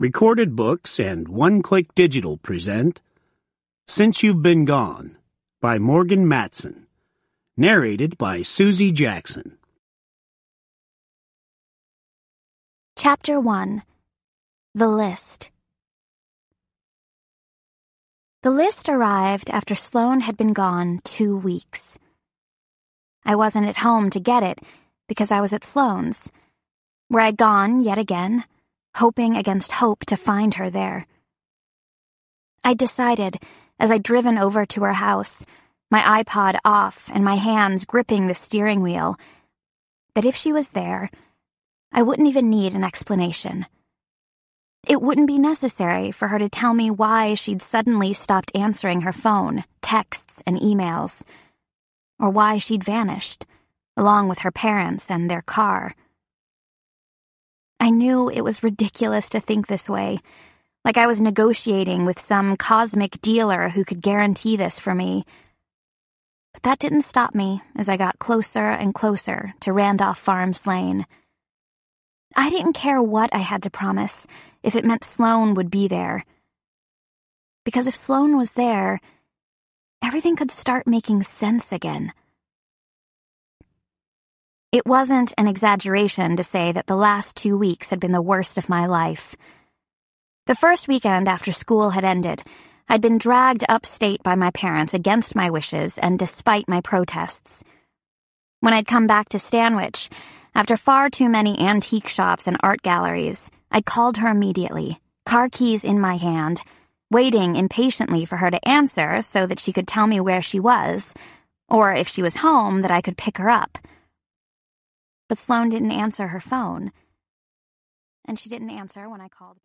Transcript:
Recorded Books and One Click Digital present Since You've Been Gone by Morgan Matson. Narrated by Susie Jackson. Chapter 1. The List. The list arrived after Sloane had been gone 2 weeks. I wasn't at home to get it because I was at Sloane's, where I'd gone yet again, hoping against hope to find her there. I'd decided, as I'd driven over to her house, my iPod off and my hands gripping the steering wheel, that if she was there, I wouldn't even need an explanation. It wouldn't be necessary for her to tell me why she'd suddenly stopped answering her phone, texts, and emails, or why she'd vanished, along with her parents and their car. I knew it was ridiculous to think this way, like I was negotiating with some cosmic dealer who could guarantee this for me. But that didn't stop me as I got closer and closer to Randolph Farms Lane. I didn't care what I had to promise if it meant Sloane would be there. Because if Sloane was there, everything could start making sense again. It wasn't an exaggeration to say that the last 2 weeks had been the worst of my life. The first weekend after school had ended, I'd been dragged upstate by my parents against my wishes and despite my protests. When I'd come back to Stanwich, after far too many antique shops and art galleries, I'd called her immediately, car keys in my hand, waiting impatiently for her to answer so that she could tell me where she was, or if she was home, that I could pick her up. But Sloane didn't answer her phone, and she didn't answer when I called.